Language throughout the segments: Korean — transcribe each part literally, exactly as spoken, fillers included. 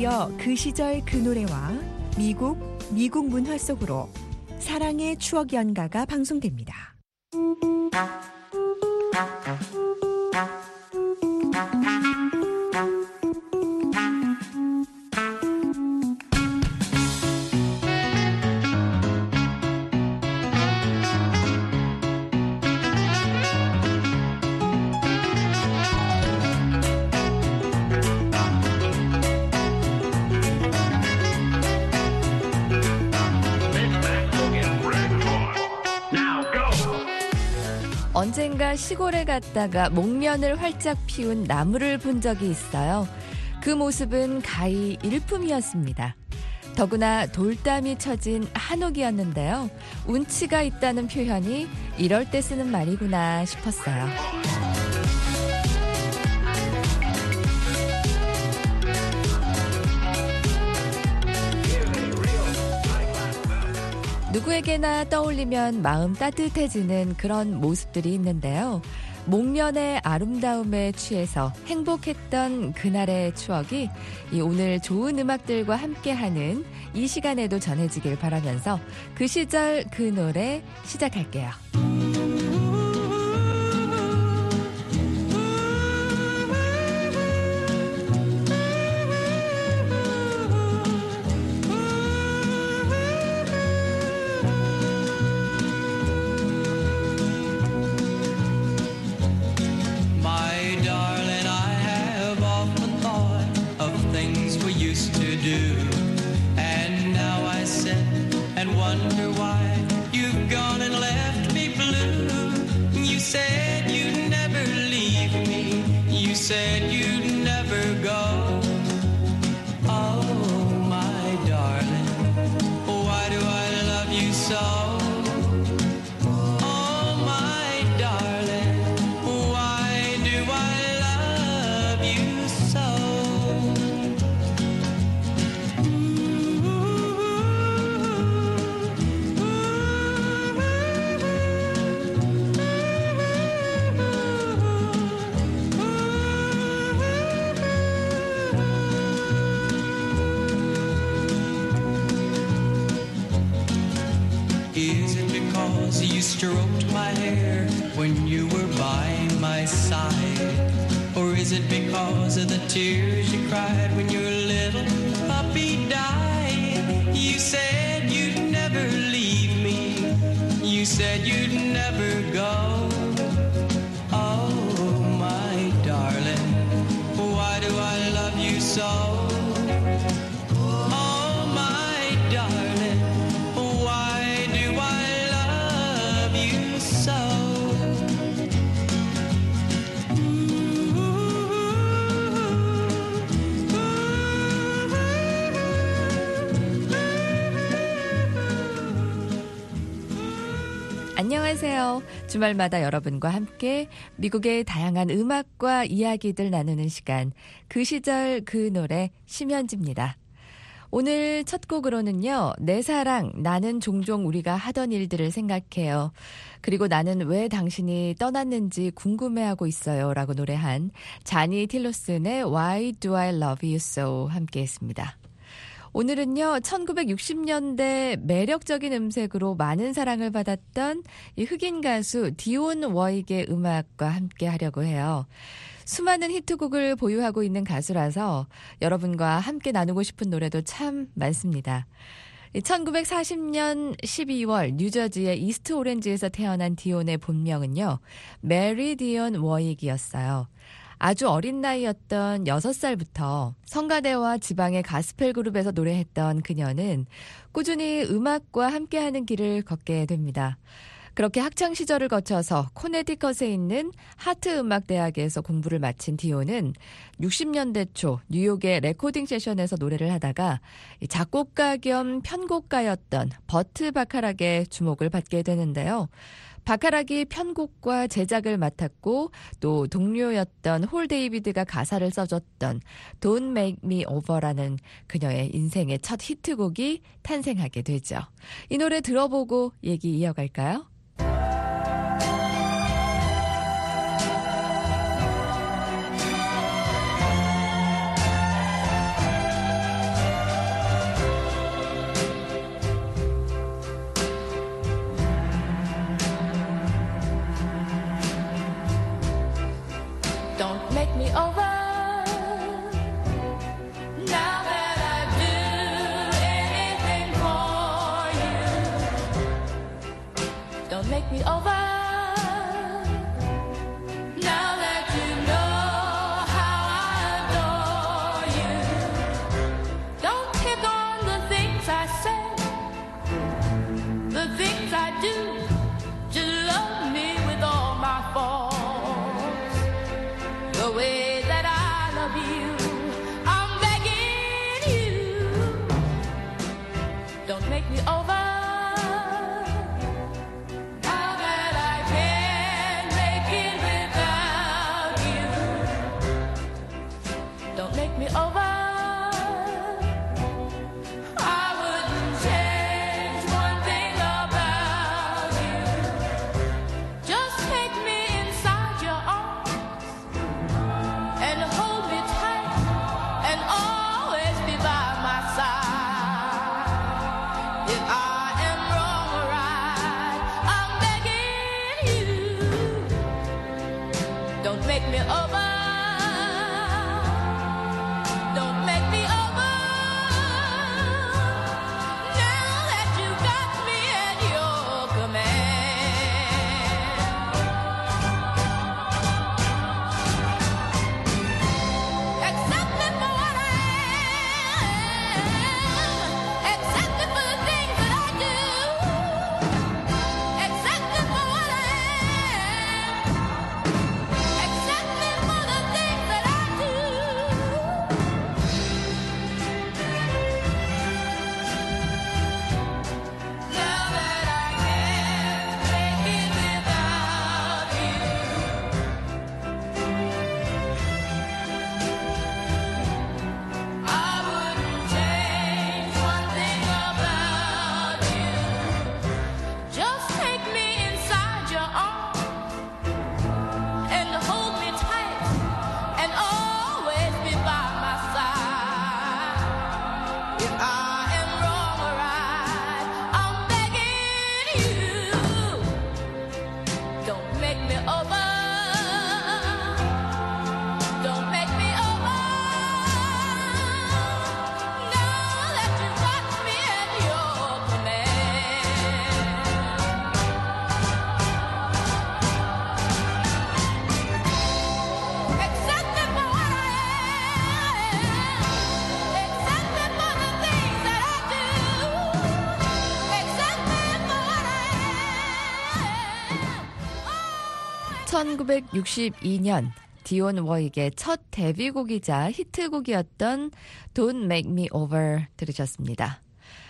이어 그 시절 그 노래와 미국, 미국 문화 속으로 사랑의 추억 연가가 방송됩니다. 언젠가 시골에 갔다가 목련을 활짝 피운 나무를 본 적이 있어요. 그 모습은 가히 일품이었습니다. 더구나 돌담이 쳐진 한옥이었는데요. 운치가 있다는 표현이 이럴 때 쓰는 말이구나 싶었어요. 누구에게나 떠올리면 마음 따뜻해지는 그런 모습들이 있는데요. 목련의 아름다움에 취해서 행복했던 그날의 추억이 이 오늘 좋은 음악들과 함께하는 이 시간에도 전해지길 바라면서 그 시절 그 노래 시작할게요. Stroked my hair when you were by my side? Or is it because of the tears you cried when your little puppy died? You said you'd never leave me. You said you'd never go. Oh, my darling, why do I love you so? 안녕하세요. 주말마다 여러분과 함께 미국의 다양한 음악과 이야기들 나누는 시간, 그 시절 그 노래 심현지입니다. 오늘 첫 곡으로는요, 내 사랑, 나는 종종 우리가 하던 일들을 생각해요. 그리고 나는 왜 당신이 떠났는지 궁금해하고 있어요 라고 노래한 자니 틸로슨의 Why Do I Love You So 함께 했습니다. 오늘은요, 천구백육십 년대 매력적인 음색으로 많은 사랑을 받았던 이 흑인 가수 디온 워익의 음악과 함께 하려고 해요. 수많은 히트곡을 보유하고 있는 가수라서 여러분과 함께 나누고 싶은 노래도 참 많습니다. 천구백사십 년 십이월 뉴저지의 이스트 오렌지에서 태어난 디온의 본명은요, 메리 디온 워익이었어요. 아주 어린 나이였던 여섯 살부터 성가대와 지방의 가스펠 그룹에서 노래했던 그녀는 꾸준히 음악과 함께하는 길을 걷게 됩니다. 그렇게 학창시절을 거쳐서 코네티컷에 있는 하트음악대학에서 공부를 마친 디온은 육십 년대 초 뉴욕의 레코딩 세션에서 노래를 하다가 작곡가 겸 편곡가였던 버트 바카락의 주목을 받게 되는데요. 바카락이 편곡과 제작을 맡았고 또 동료였던 홀 데이비드가 가사를 써줬던 Don't Make Me Over라는 그녀의 인생의 첫 히트곡이 탄생하게 되죠. 이 노래 들어보고 얘기 이어갈까요? make me over. Now that you know how I adore you, don't pick on the things I say, the things I do. Just love me with all my faults, the way that I love you. I'm begging you, don't make me over. 천구백육십이 년 디온 워익의 첫 데뷔곡이자 히트곡이었던 Don't Make Me Over 들으셨습니다.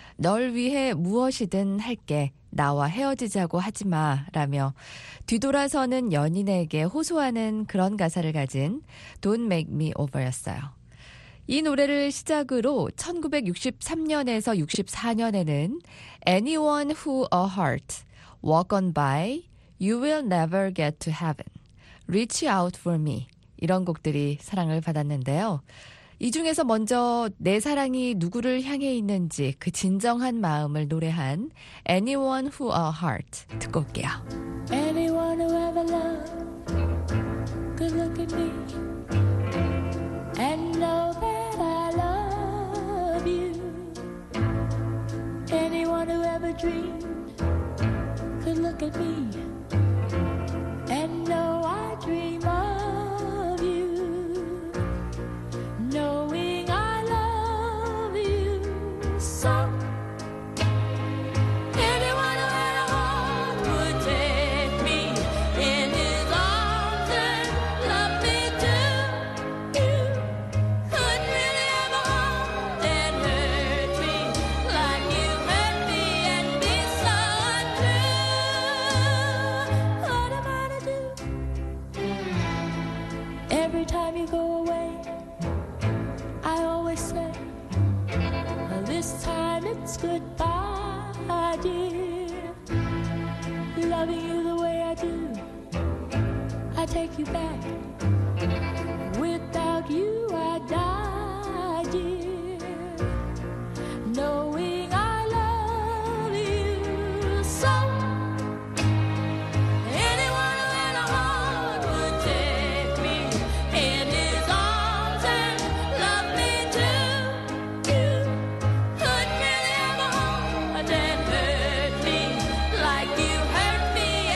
널 위해 무엇이든 할게, 나와 헤어지자고 하지마 라며 뒤돌아서는 연인에게 호소하는 그런 가사를 가진 Don't Make Me Over였어요. 이 노래를 시작으로 천구백육십삼 년에서 육십사 년에는 Anyone Who a Heart, Walk On By, You Will Never Get to Heaven, Reach Out For Me 이런 곡들이 사랑을 받았는데요. 이 중에서 먼저 내 사랑이 누구를 향해 있는지 그 진정한 마음을 노래한 Anyone Who a Heart 듣고 올게요. Anyone who ever loved could look at me and know that I love you. Anyone who ever dreamed could look at me and know I dream of you, knowing I love you so. Anyone who had a heart would take me in his arms and love me too. You couldn't really have a heart that hurt me like you hurt me and be so untrue. What am I to do? Every time you go away, I always say, well, this time it's goodbye, dear. Loving you the way I do, I take you back. Without you, I die, dear. Knowing I love you so. Anyone who had a heart would take me in his arms and love me too. You couldn't really have a heart that hurt me like you hurt me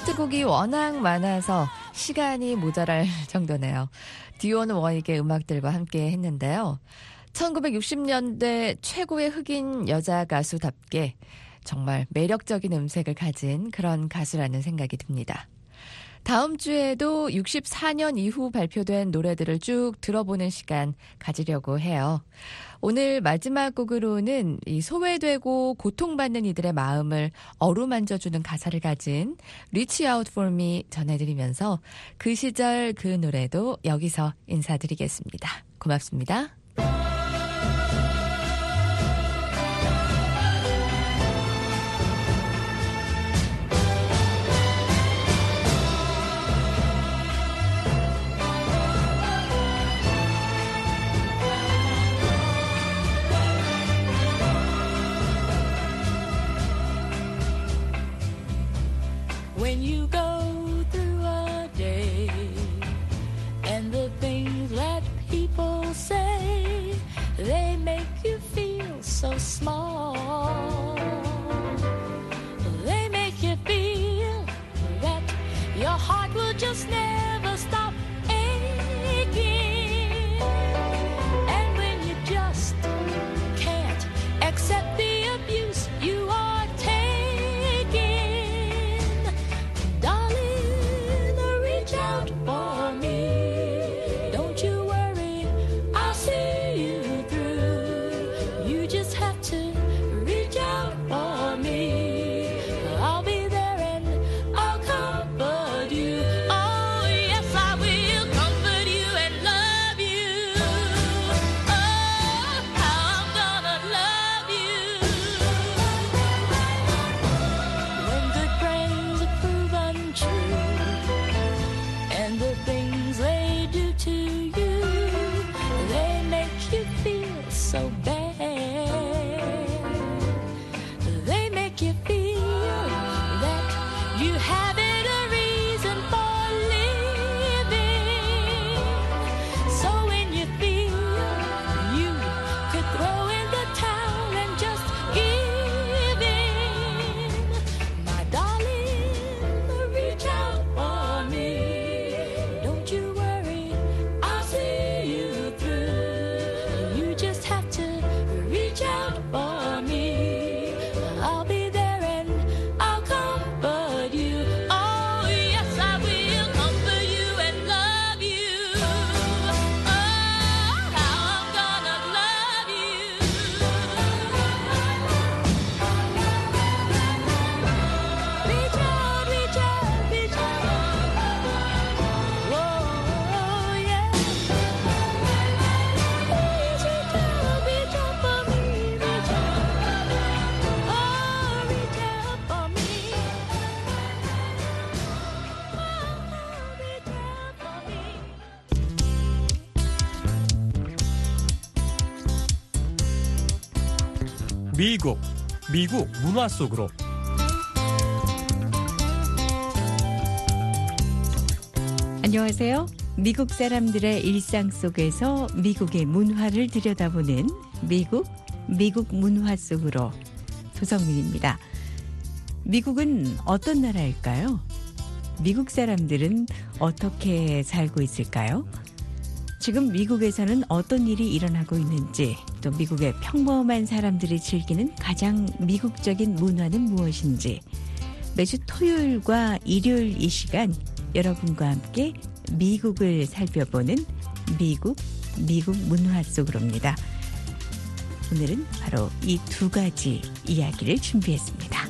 히트곡이 워낙 많아서 시간이 모자랄 정도네요. 디온 워익의 음악들과 함께 했는데요. 천구백육십 년대 최고의 흑인 여자 가수답게 정말 매력적인 음색을 가진 그런 가수라는 생각이 듭니다. 다음 주에도 육십사 년 이후 발표된 노래들을 쭉 들어보는 시간 가지려고 해요. 오늘 마지막 곡으로는 이 소외되고 고통받는 이들의 마음을 어루만져주는 가사를 가진 Reach Out For Me 전해드리면서 그 시절 그 노래도 여기서 인사드리겠습니다. 고맙습니다. When you go through a day and the things that people say, they make you feel so small. They make you feel that your heart will just never stop aching. And when you just can't accept the abuse you are taking, darling, reach out for me. Don't you worry, I'll see you through. You just have to reach out for me. I'll be there and I'll comfort you. Oh, yes, I will comfort you and love you. Oh, how I'm gonna love you. When good friends prove untrue and the things they do to you, they make you feel so bad. They make you feel that you haven't a reason for living. So when you feel you could throw in the towel and just give in, my darling, reach out for me. Don't you worry, I'll see you through. You just have to reach out for me. I'll be there and I'll comfort you. Oh, yes, I will comfort you and love you. Oh, how I'm gonna love you. Reach out, reach out, reach out. Oh, yeah. Please reach out, reach out for me. Reach out. Oh, reach out for me. Oh, reach out for me. 미국, 미국 문화 속으로. 안녕하세요. 미국 사람들의 일상 속에서 미국의 문화를 들여다보는 미국, 미국 문화 속으로 조성민입니다. 미국은 어떤 나라일까요? 미국 사람들은 어떻게 살고 있을까요? 지금 미국에서는 어떤 일이 일어나고 있는지, 또 미국의 평범한 사람들이 즐기는 가장 미국적인 문화는 무엇인지, 매주 토요일과 일요일 이 시간 여러분과 함께 미국을 살펴보는 미국, 미국 문화 속으로입니다. 오늘은 바로 이 두 가지 이야기를 준비했습니다.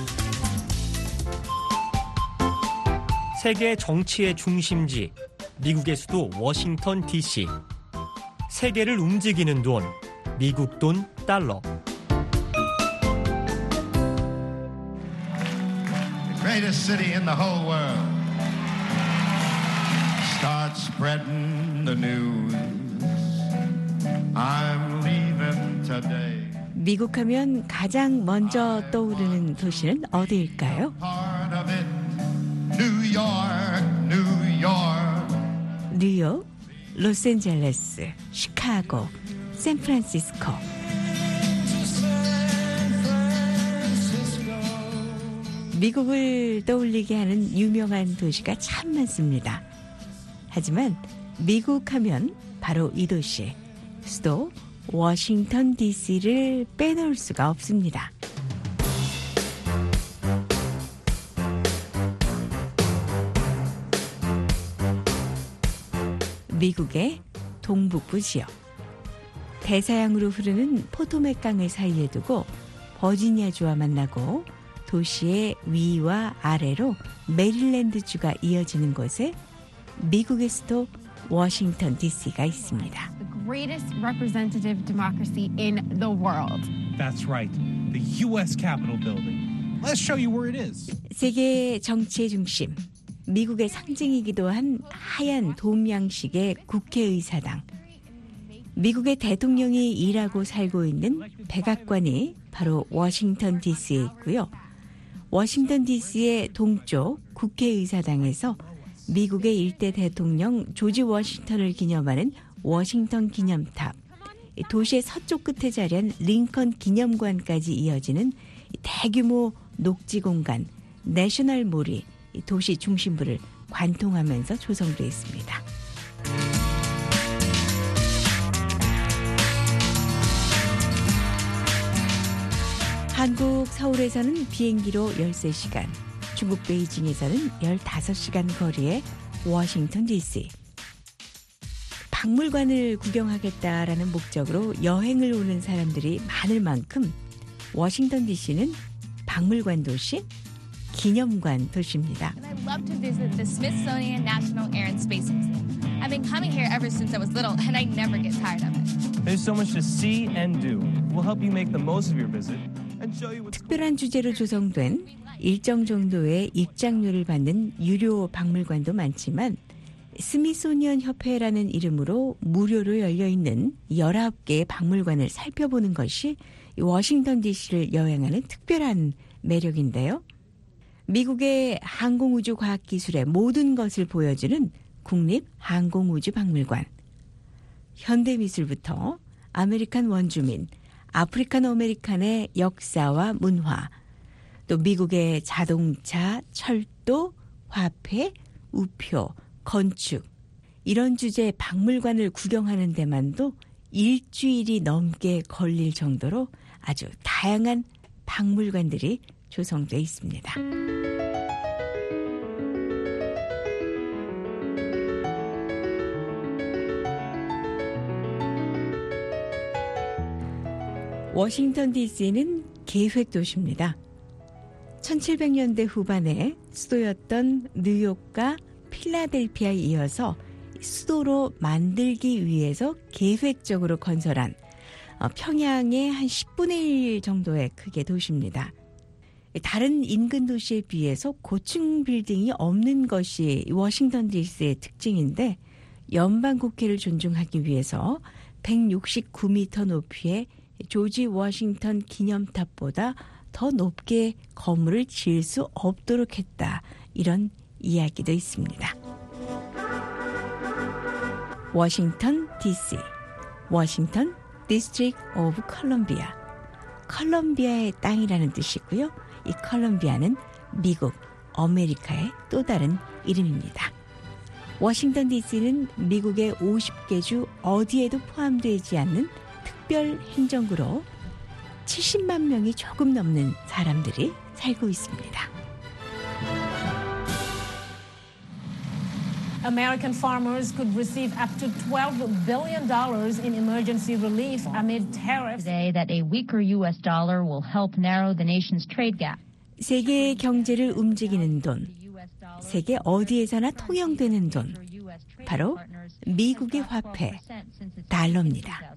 세계 정치의 중심지, 미국의 수도 워싱턴 디씨. 세계를 움직이는 돈, 미국 돈 달러. The greatest city in the whole world. Start spreading the news. I'm leaving today. 미국 하면 가장 먼저 떠오르는 도시는 어디일까요? Part of it, New York, New York. 뉴욕, 로스앤젤레스, 시카고, 샌프란시스코. 미국을 떠올리게 하는 유명한 도시가 참 많습니다. 하지만 미국 하면 바로 이 도시, 수도 워싱턴 디씨를 빼놓을 수가 없습니다. 미국의 동북부 지역. 대서양으로 흐르는 포토맥 강을 사이에 두고 버지니아주와 만나고 도시의 위와 아래로 메릴랜드주가 이어지는 곳에 미국의 수도 워싱턴 디씨가 있습니다. The greatest representative democracy in the world. That's right. The U S Capitol building. Let's show you where it is. 세계 정치의 중심, 미국의 상징이기도 한 하얀 돔 양식의 국회의사당. 미국의 대통령이 일하고 살고 있는 백악관이 바로 워싱턴 디씨에 있고요. 워싱턴 디씨의 동쪽 국회의사당에서 미국의 일대 대통령 조지 워싱턴을 기념하는 워싱턴 기념탑, 도시의 서쪽 끝에 자리한 링컨 기념관까지 이어지는 대규모 녹지 공간 내셔널몰이 도시 중심부를 관통하면서 조성되어 있습니다. 한국 서울에서는 비행기로 열세 시간, 중국 베이징에서는 열다섯 시간 거리의 워싱턴 디씨. 박물관을 구경하겠다라는 목적으로 여행을 오는 사람들이 많을 만큼 워싱턴 디씨는 박물관 도시, 기념관 도시입니다. I love to visit the Smithsonian National Air and Space Museum. I've been coming here ever since I was little and I never get tired of it. There's so much to see and do. We'll help you make the most of your visit. 특별한 주제로 조성된 일정 정도의 입장료를 받는 유료 박물관도 많지만 스미소니언 협회라는 이름으로 무료로 열려있는 열아홉 개의 박물관을 살펴보는 것이 워싱턴 디씨를 여행하는 특별한 매력인데요. 미국의 항공우주과학기술의 모든 것을 보여주는 국립항공우주박물관. 현대미술부터 아메리칸 원주민, 아프리칸 아메리칸의 역사와 문화, 또 미국의 자동차, 철도, 화폐, 우표, 건축, 이런 주제의 박물관을 구경하는 데만도 일주일이 넘게 걸릴 정도로 아주 다양한 박물관들이 조성되어 있습니다. 워싱턴 디씨는 계획 도시입니다. 천칠백 년대 후반에 수도였던 뉴욕과 필라델피아에 이어서 수도로 만들기 위해서 계획적으로 건설한 평양의 한 십분의 일 정도의 크기의 도시입니다. 다른 인근 도시에 비해서 고층 빌딩이 없는 것이 워싱턴 디씨의 특징인데 연방국회를 존중하기 위해서 백육십구 미터 높이의 조지 워싱턴 기념탑보다 더 높게 건물을 지을 수 없도록 했다. 이런 이야기도 있습니다. 워싱턴 디씨, 워싱턴 디스트릭트 오브 컬럼비아. 컬럼비아의 땅이라는 뜻이고요. 이 컬럼비아는 미국, 아메리카의 또 다른 이름입니다. 워싱턴 디씨는 미국의 오십 개 주 어디에도 포함되지 않는 특별 행정구로 칠십만 명이 조금 넘는 사람들이 살고 있습니다. American farmers could receive up to twelve billion dollars in emergency relief amid tariffs. Today that a weaker U S dollar will help narrow the nation's trade gap. 세계의 경제를 움직이는 돈, 세계 어디에서나 통용되는 돈, 바로 미국의 화폐, 달러입니다.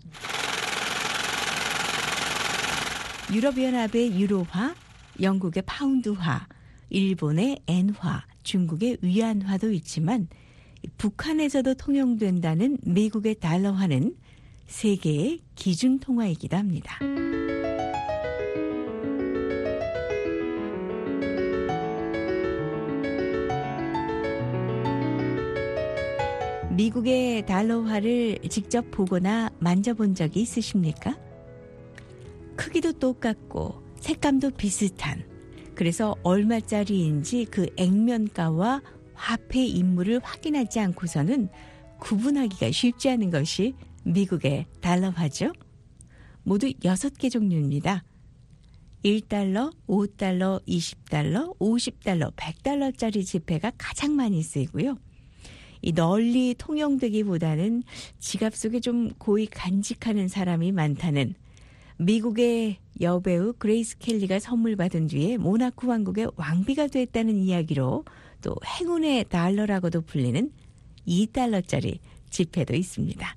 유럽연합의 유로화, 영국의 파운드화, 일본의 엔화, 중국의 위안화도 있지만 북한에서도 통용된다는 미국의 달러화는 세계의 기준통화이기도 합니다. 미국의 달러화를 직접 보거나 만져본 적이 있으십니까? 크기도 똑같고 색감도 비슷한 그래서 얼마짜리인지 그 액면가와 화폐 인물을 확인하지 않고서는 구분하기가 쉽지 않은 것이 미국의 달러화죠. 모두 여섯 개 종류입니다. 일 달러, 오 달러, 이십 달러, 오십 달러, 백 달러짜리 지폐가 가장 많이 쓰이고요. 이 널리 통용되기보다는 지갑 속에 좀 고이 간직하는 사람이 많다는 미국의 여배우 그레이스 켈리가 선물 받은 뒤에 모나코 왕국의 왕비가 됐다는 이야기로 또 행운의 달러라고도 불리는 이 달러짜리 지폐도 있습니다.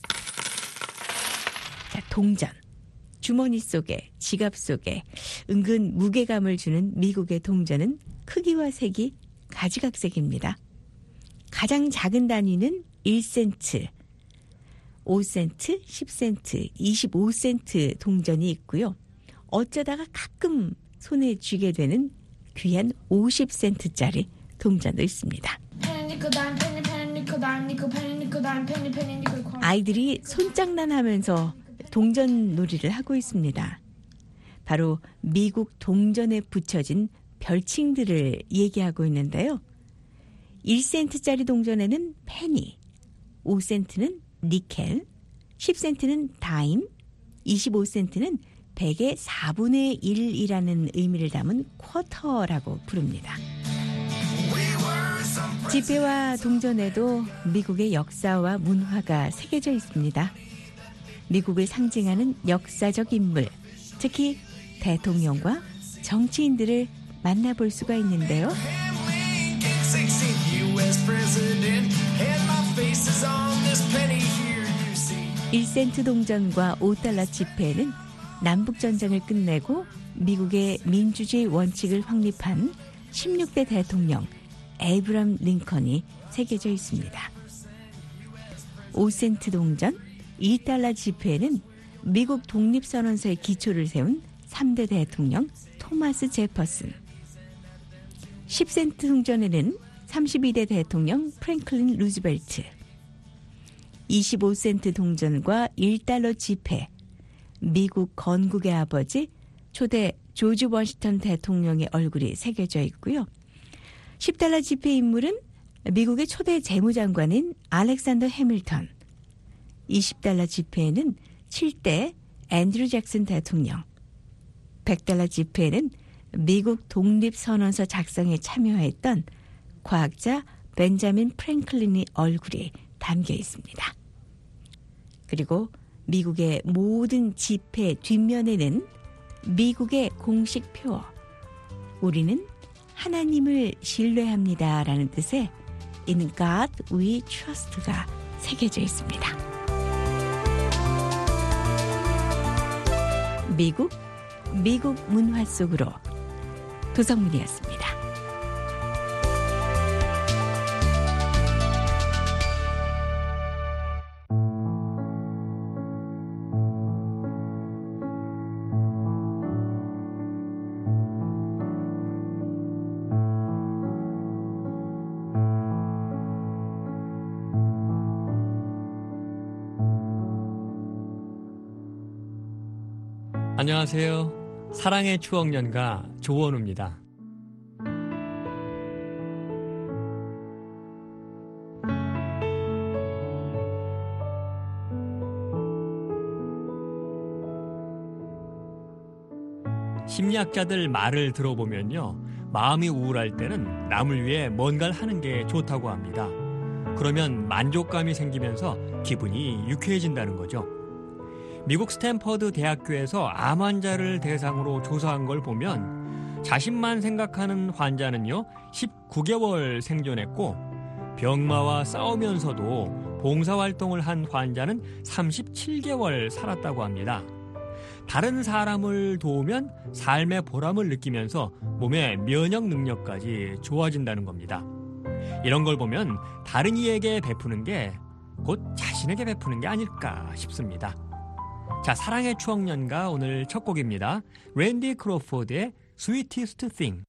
자, 동전. 주머니 속에, 지갑 속에 은근 무게감을 주는 미국의 동전은 크기와 색이 가지각색입니다. 가장 작은 단위는 일 센트, 오 센트, 십 센트, 이십오 센트 동전이 있고요. 어쩌다가 가끔 손에 쥐게 되는 귀한 오십 센트짜리 동전도 있습니다. 아이들이 손장난하면서 동전 놀이를 하고 있습니다. 바로 미국 동전에 붙여진 별칭들을 얘기하고 있는데요. 일 센트짜리 동전에는 페니, 오 센트는 니켈, 십 센트는 다임, 이십오 센트는 백의 사분의 일이라는 의미를 담은 쿼터라고 부릅니다. 지폐와 동전에도 미국의 역사와 문화가 새겨져 있습니다. 미국을 상징하는 역사적 인물, 특히 대통령과 정치인들을 만나볼 수가 있는데요. 일 센트 동전과 오 달러 지폐에는 남북전쟁을 끝내고 미국의 민주주의 원칙을 확립한 십육 대 대통령 에이브람 링컨이 새겨져 있습니다. 오 센트 동전, 이 달러 지폐에는 미국 독립선언서의 기초를 세운 삼 대 대통령 토마스 제퍼슨, 십 센트 동전에는 삼십이 대 대통령 프랭클린 루즈벨트, 이십오 센트 동전과 일 달러 지폐, 미국 건국의 아버지 초대 조지 워싱턴 대통령의 얼굴이 새겨져 있고요. 십 달러 지폐 인물은 미국의 초대 재무장관인 알렉산더 해밀턴, 이십 달러 지폐에는 칠 대 앤드류 잭슨 대통령, 백 달러 지폐에는 미국 독립선언서 작성에 참여했던 과학자 벤자민 프랭클린의 얼굴이 담겨 있습니다. 그리고 미국의 모든 지폐 뒷면에는 미국의 공식 표어, 우리는 하나님을 신뢰합니다라는 뜻의 In God We Trust가 새겨져 있습니다. 미국, 미국 문화 속으로 도성문이었습니다. 안녕하세요. 사랑의 추억연가 조원우입니다. 심리학자들 말을 들어보면요, 마음이 우울할 때는 남을 위해 뭔가를 하는 게 좋다고 합니다. 그러면 만족감이 생기면서 기분이 유쾌해진다는 거죠. 미국 스탠퍼드 대학교에서 암 환자를 대상으로 조사한 걸 보면 자신만 생각하는 환자는요 십구 개월 생존했고, 병마와 싸우면서도 봉사활동을 한 환자는 삼십칠 개월 살았다고 합니다. 다른 사람을 도우면 삶의 보람을 느끼면서 몸의 면역 능력까지 좋아진다는 겁니다. 이런 걸 보면 다른 이에게 베푸는 게 곧 자신에게 베푸는 게 아닐까 싶습니다. 자, 사랑의 추억연가 오늘 첫 곡입니다. 랜디 크로포드의 Sweetest Thing.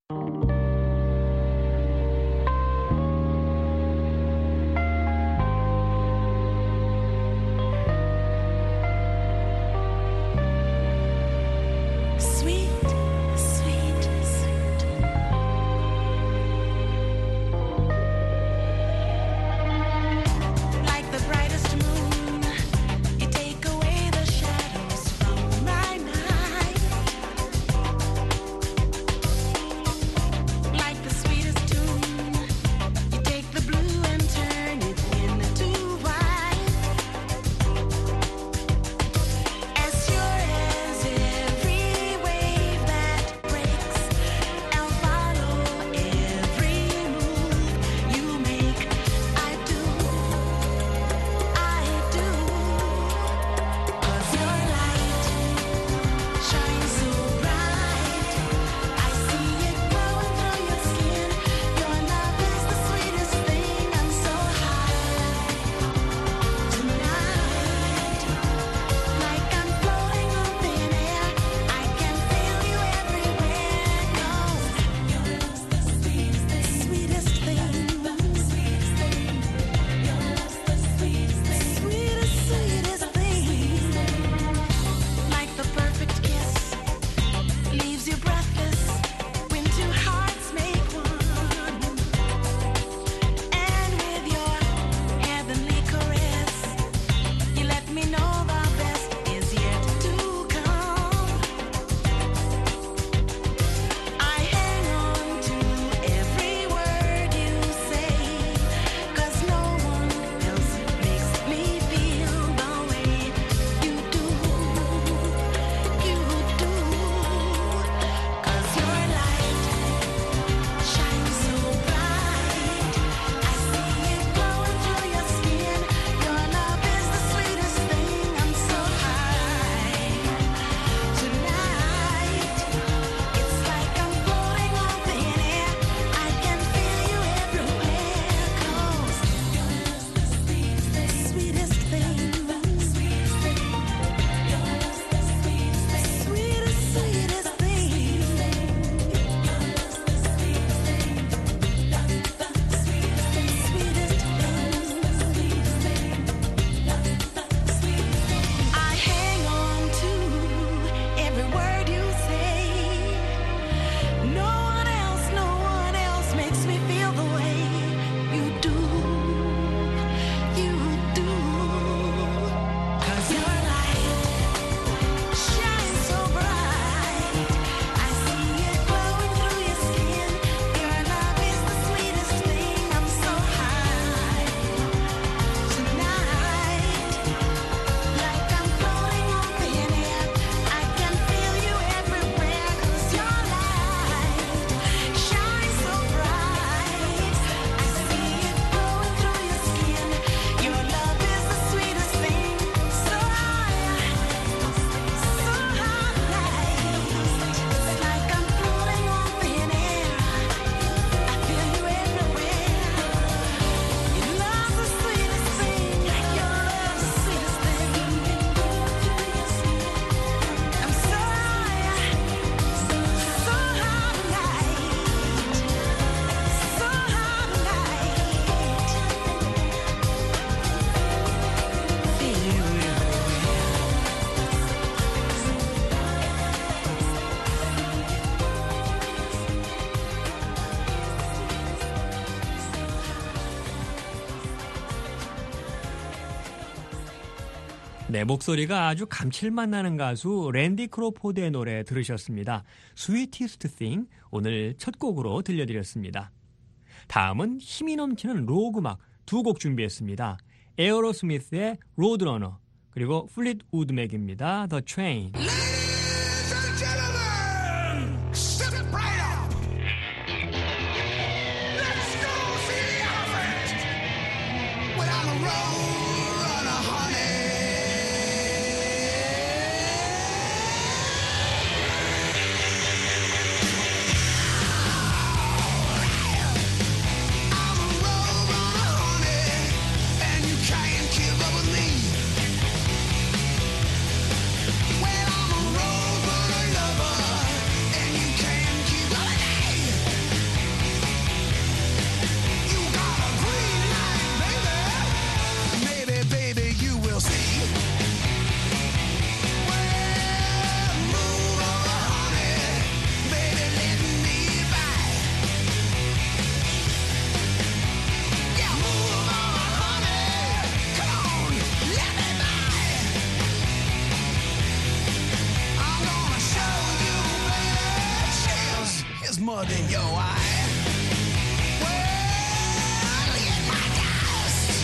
Sweet, sweet, sweet. 네, 목소리가 아주 감칠맛 나는 가수 랜디 크로포드의 노래 들으셨습니다. Sweetest Thing 오늘 첫 곡으로 들려드렸습니다. 다음은 힘이 넘치는 록 음악 두 곡 준비했습니다. 에어로스미스의 로드러너 그리고 플릿 우드 맥입니다. The Train. Ladies and gentlemen, step right up. Let's go see the elephant. When I'm a road runner, honey. I'm a road runner, honey, and you can't keep up with me. Well, I'm a road runner lover, and you can't keep up with me. You got a green light, baby. Maybe, baby, you will see. Well, move over, honey. Baby, let me by. Yeah, move over, honey. Come on, let me by. I'm gonna show you, baby. Chills is more than your eye. Well, get my dust.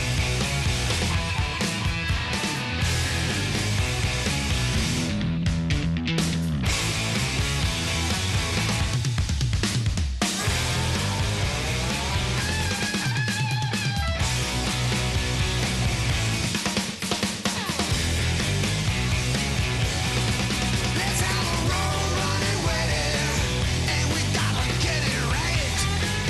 Let's have a road running wedding, and we gotta get it right.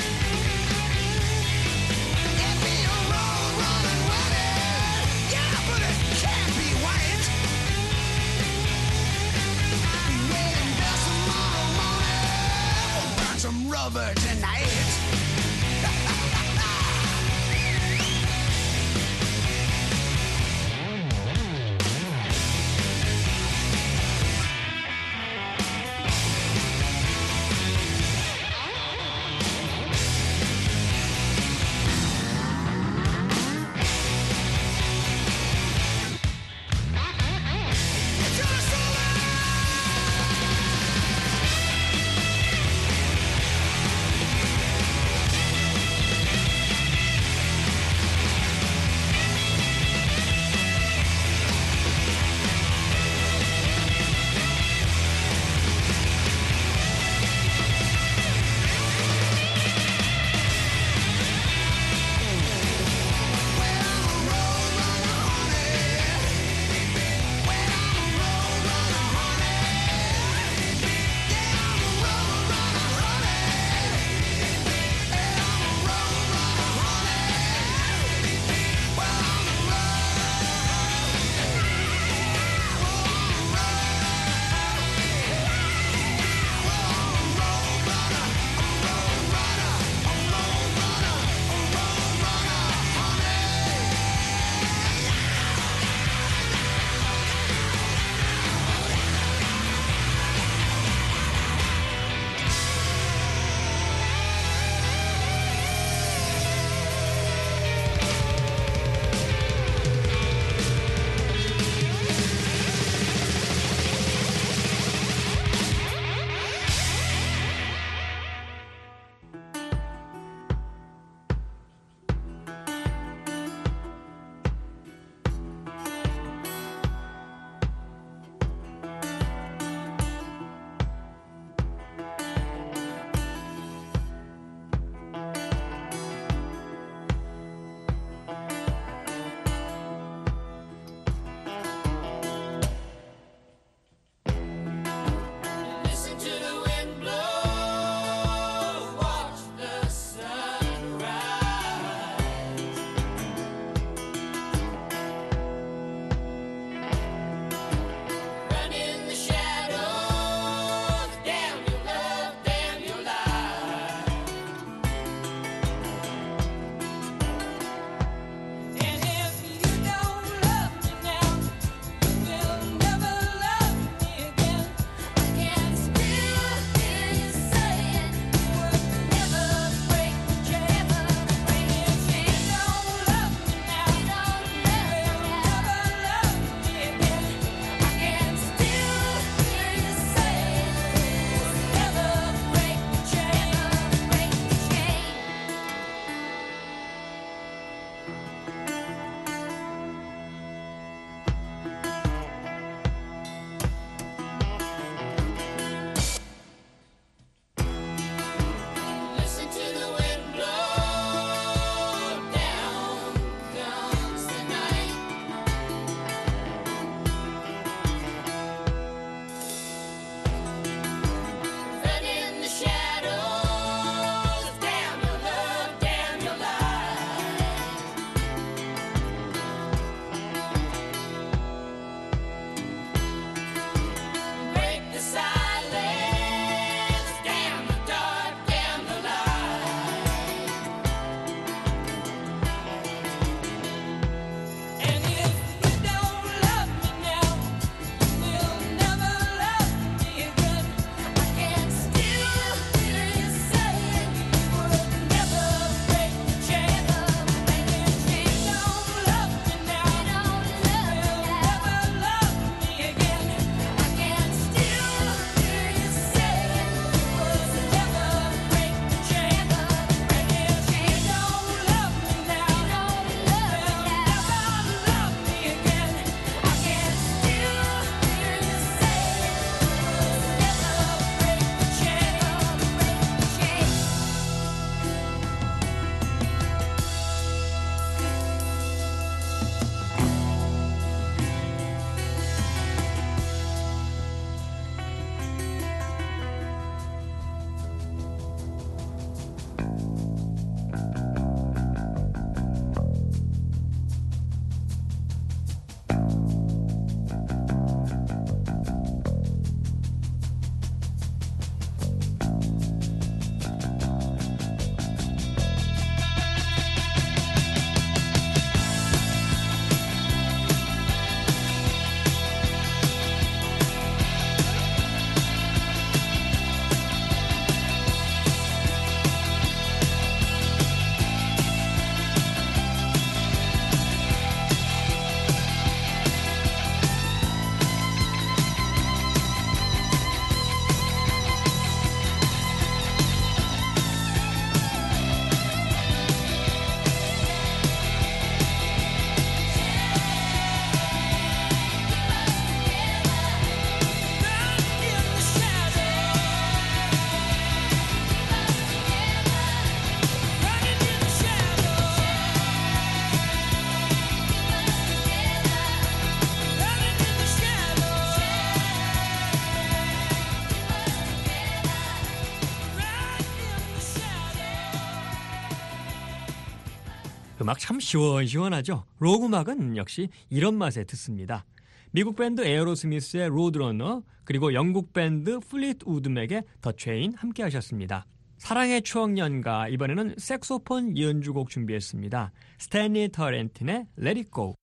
It be a road running wedding, yeah, but it can't be white. Wedding bells tomorrow morning, we'll burn some rubber tonight. 음악 참 시원시원하죠. 록 음악은 역시 이런 맛에 듣습니다. 미국 밴드 에어로스미스의 로드러너, 그리고 영국 밴드 플리트우드 맥의 더 체인 함께 하셨습니다. 사랑의 추억 연가, 이번에는 색소폰 연주곡 준비했습니다. 스탠리 터렌틴의 Let It Go.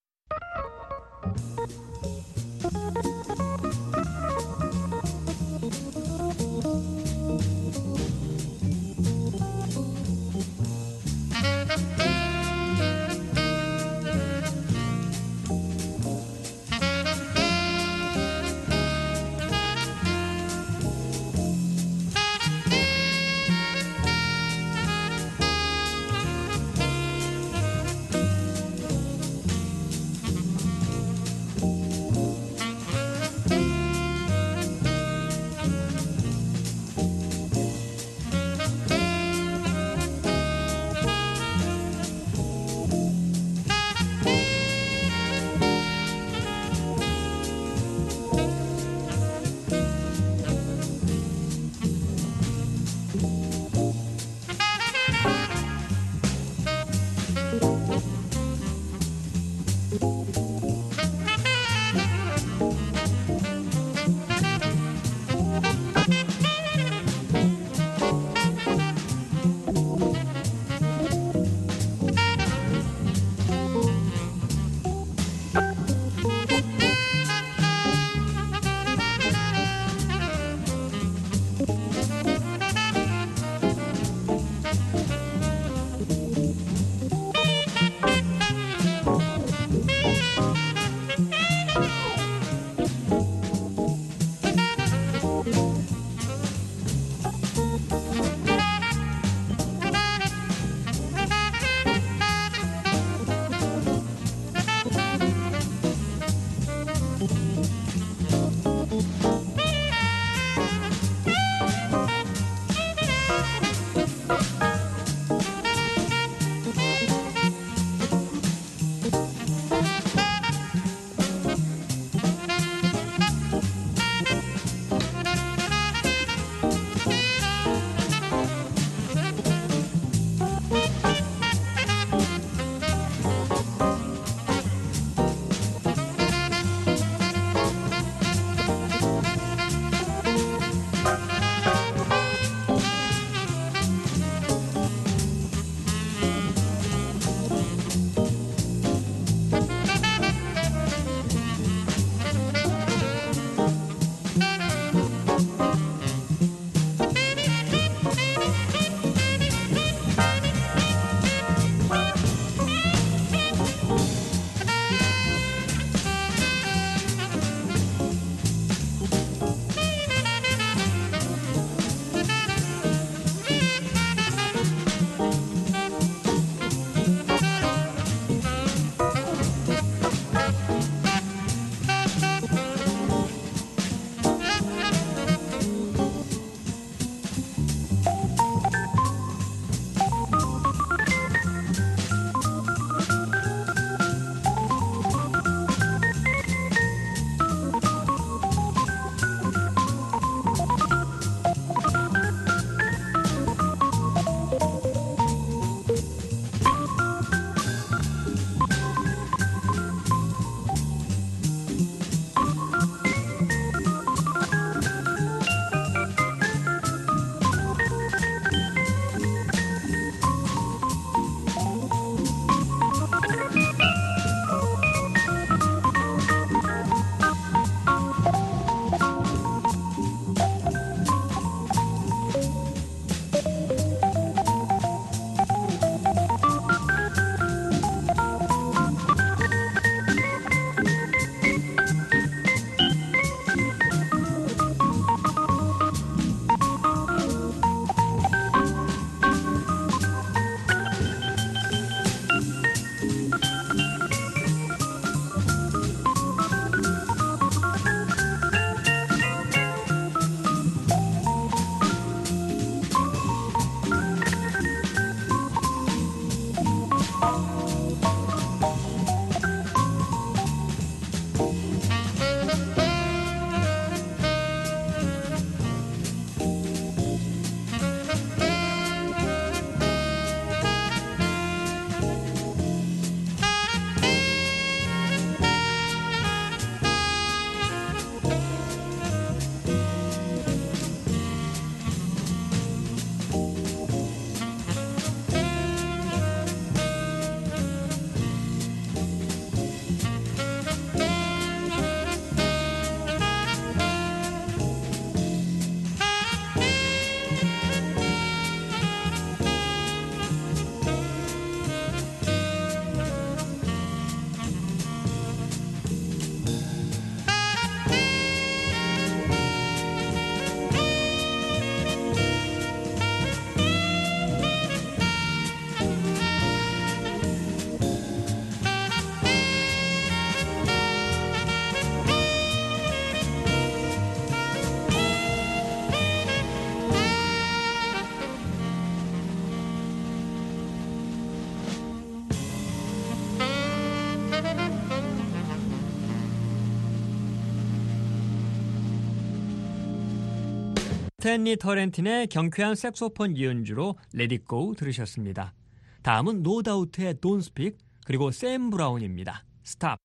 스탠리 터렌틴의 경쾌한 색소폰 연주로 Let It Go 들으셨습니다. 다음은 노다우트의 Don't Speak 그리고 샘 브라운입니다. Stop.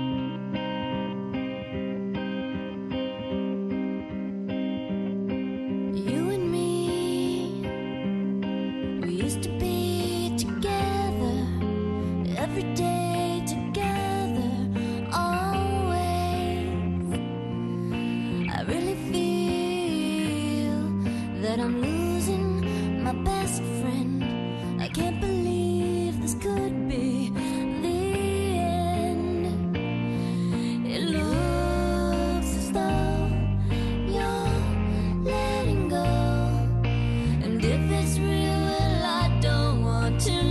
You and me, we used to be together every day together, always. I really feel that I'm losing my best friend. I can't believe this could be the end. It looks as though you're letting go, and if it's real, well, I don't want to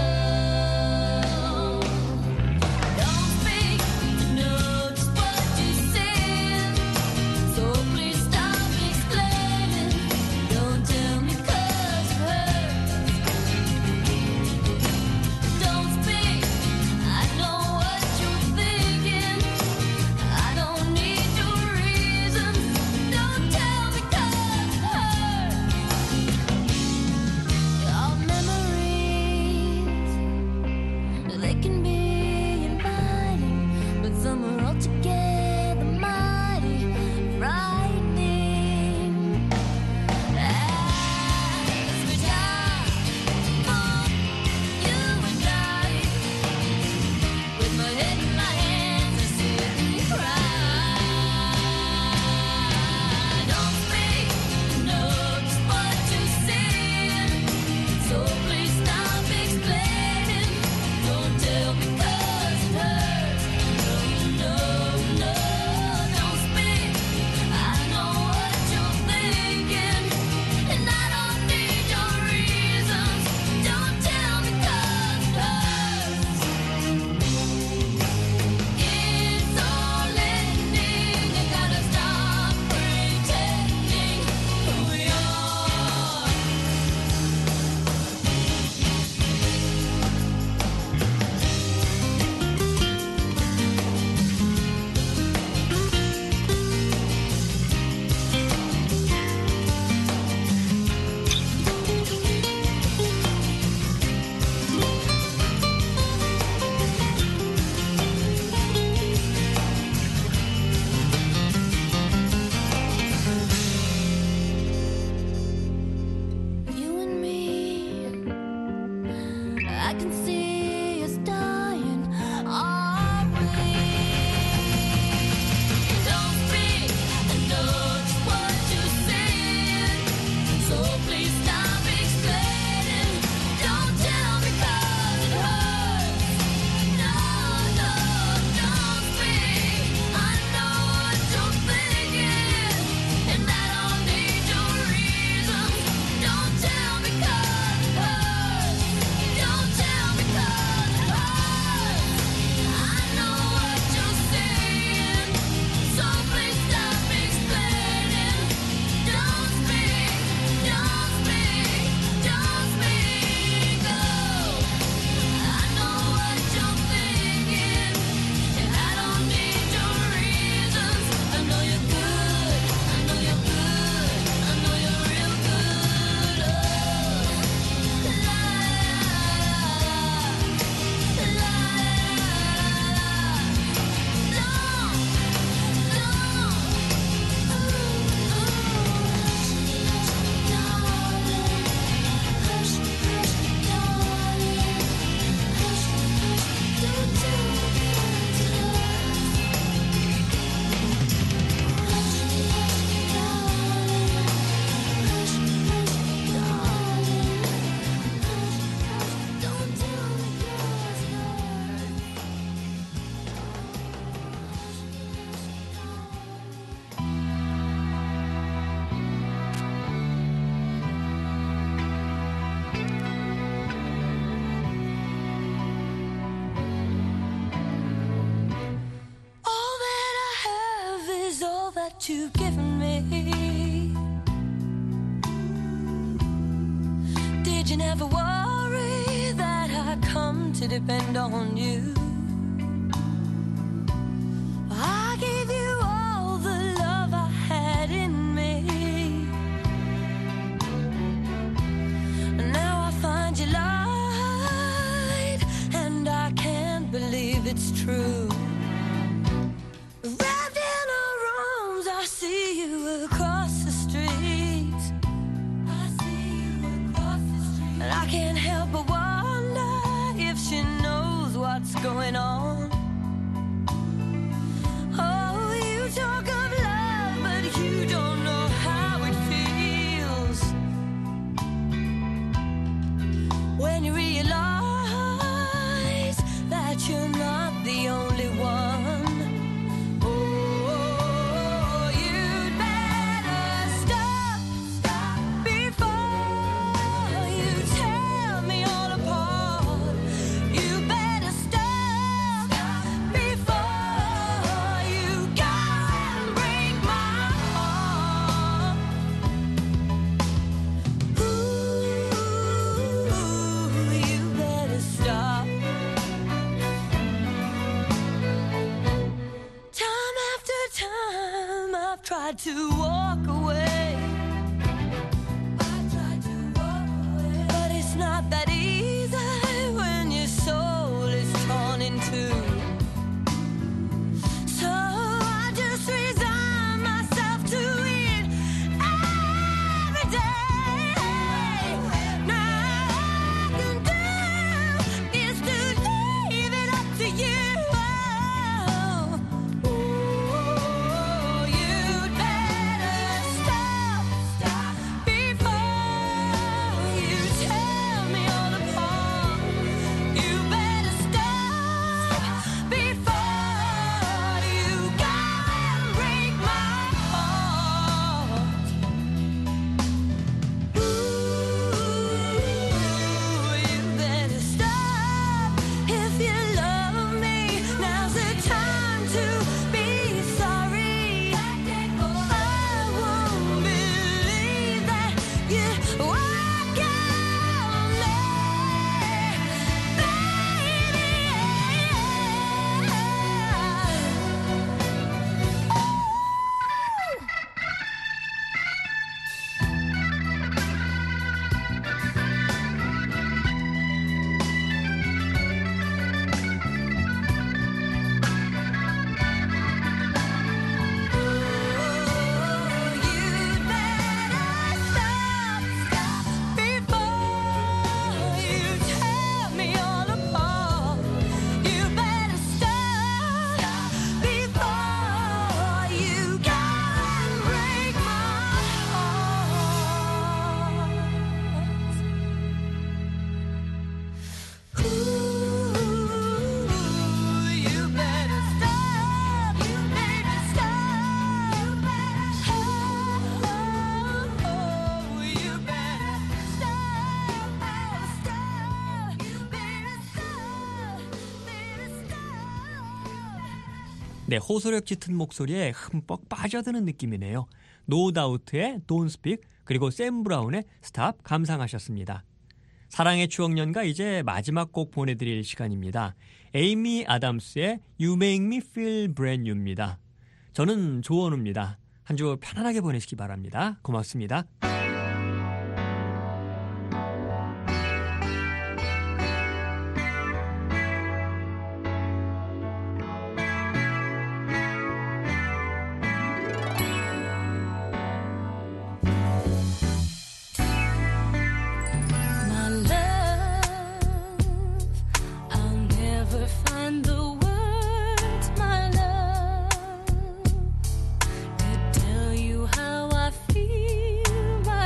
know. Don't speak, know just what you said, so please stop explaining. Don't tell me 'cause it hurts. Don't speak, I know what you're thinking. I don't need your reasons. Don't tell me 'cause it hurts. Our memories, they can be inviting, but some are altogether mighty frightening. As we die for you and I, with my head in my hands, I sit and cry. Don't speak, know just what you said, so please stop explaining. Don't tell me 'cause it hurts. No, no, no, don't speak. I know what you're thinking, and I don't need your reasons. Don't tell me 'cause it hurts. It's all ending. I gotta stop pretending who we are. You and me, I can see us dying, aren't we? Don't speak, I know just what you said, so please stop explaining. Don't tell me 'cause it hurts. No, no, don't speak. I know what you're thinking, and I don't need your reasons. Don't tell me 'cause it hurts. Don't tell me 'cause it hurts. I know what you're saying, so please stop explaining. Don't speak, don't speak, don't speak. Oh, I know what you're thinking, and I don't need your reasons. I know you're good, I know you're good, I know you're real good. Oh, la la la la. All that I have is all that you've given me. Did you never worry that I come to depend on you? I gave you all the love I had in me. it's true. Wrapped in her arms, I see you across the street. I see you across the street. And I can't help but wonder if she knows what's going on. Oh, you talk of love, but you don't know how it feels when you realize that you're not the only one. Oh, you'd better stop, stop before you tear me all apart. You better stop, stop before you go and break my heart. Ooh, you better stop. Time after time I've tried to walk away. I've tried to walk away. But it's not that easy when your soul is torn in two. So I just resign myself to it every day. Now all I can do is to leave it up to you. Oh, you'd better stop, stop before you tear me all apart. You better stop before you go and break my heart. Ooh, you better stop if you love me. Now's the time to be sorry. I won't believe that you walk out on You'd better stop, stop before you tear me all apart. You better stop, stop before you go and break my heart. Ooh, you better stop, you better stop, you better stop, oh, you better stop, stop, you better stop, better stop. 네, 호소력 짙은 목소리에 흠뻑 빠져드는 느낌이네요. 노다우트의 Don't Speak 그리고 샘 브라운의 Stop 감상하셨습니다. 사랑의 추억연가 이제 마지막 곡 보내드릴 시간입니다. 에이미 아담스의 You Make Me Feel Brand New입니다. 저는 조원우입니다. 한 주 편안하게 보내시기 바랍니다. 고맙습니다. My love, I'll never find the words, my love, to tell you how I feel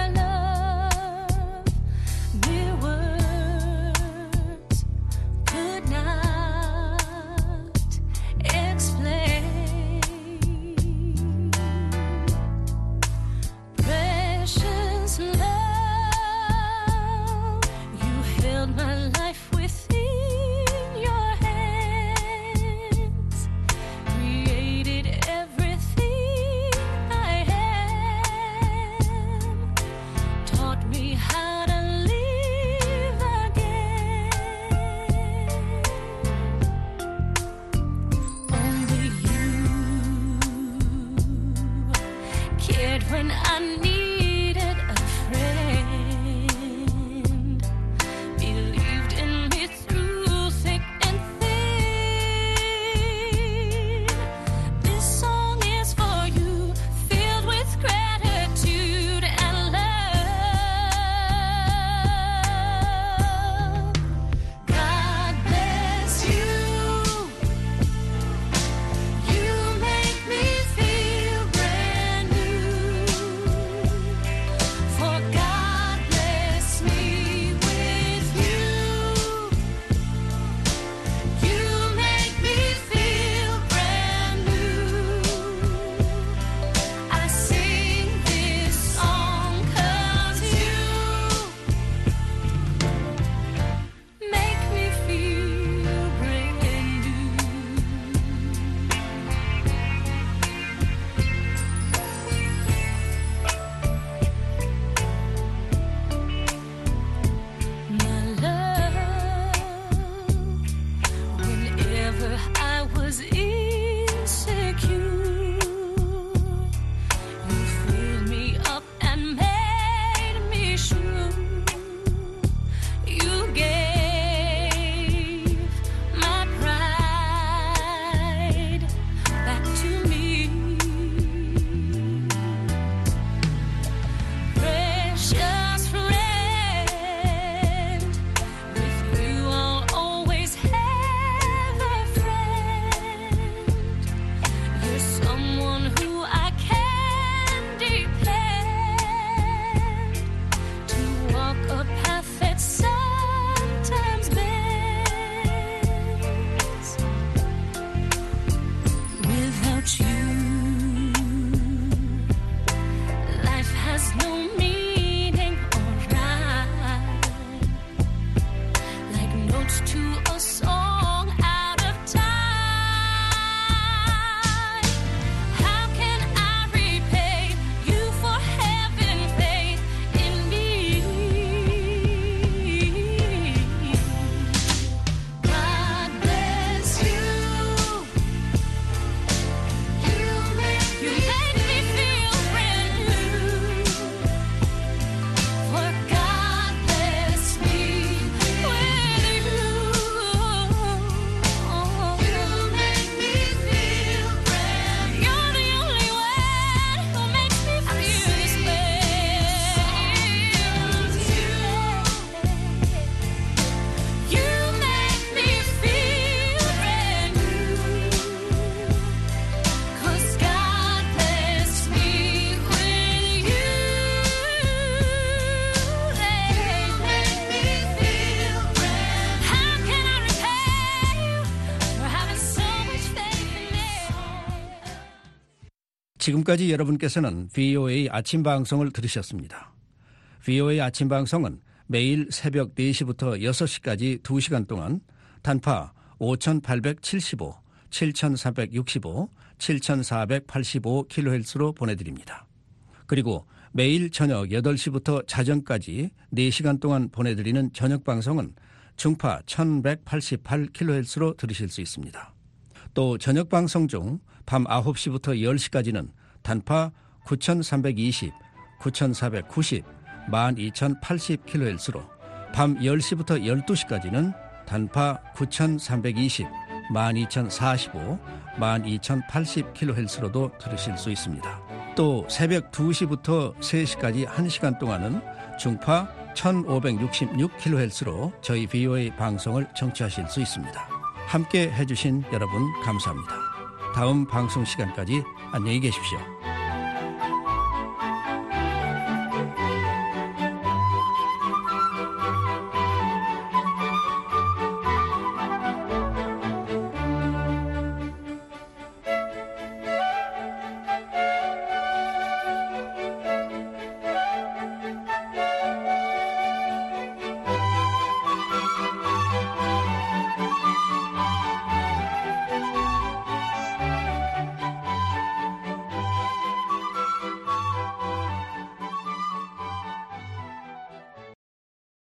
지금까지 여러분께서는 브이오에이 아침 방송을 들으셨습니다. 브이오에이 아침 방송은 매일 새벽 네 시부터 여섯 시까지 두 시간 동안 단파 오천팔백칠십오, 칠천삼백육십오, 칠천사백팔십오 킬로헤르츠로 보내드립니다. 그리고 매일 저녁 여덟 시부터 자정까지 네 시간 동안 보내드리는 저녁 방송은 중파 천백팔십팔 킬로헤르츠로 들으실 수 있습니다. 또 저녁 방송 중 밤 아홉 시부터 열 시까지는 단파 구천삼백이십, 구천사백구십, 만 이천팔십 킬로헤르츠로 밤 열 시부터 열두 시까지는 단파 구천삼백이십, 만 이천사십오, 만 이천팔십 킬로헤르츠로도 들으실 수 있습니다. 또 새벽 두 시부터 세 시까지 한 시간 동안은 중파 천오백육십육 킬로헤르츠로 저희 브이오에이 방송을 청취하실 수 있습니다. 함께 해주신 여러분 감사합니다. 다음 방송 시간까지 안녕히 계십시오.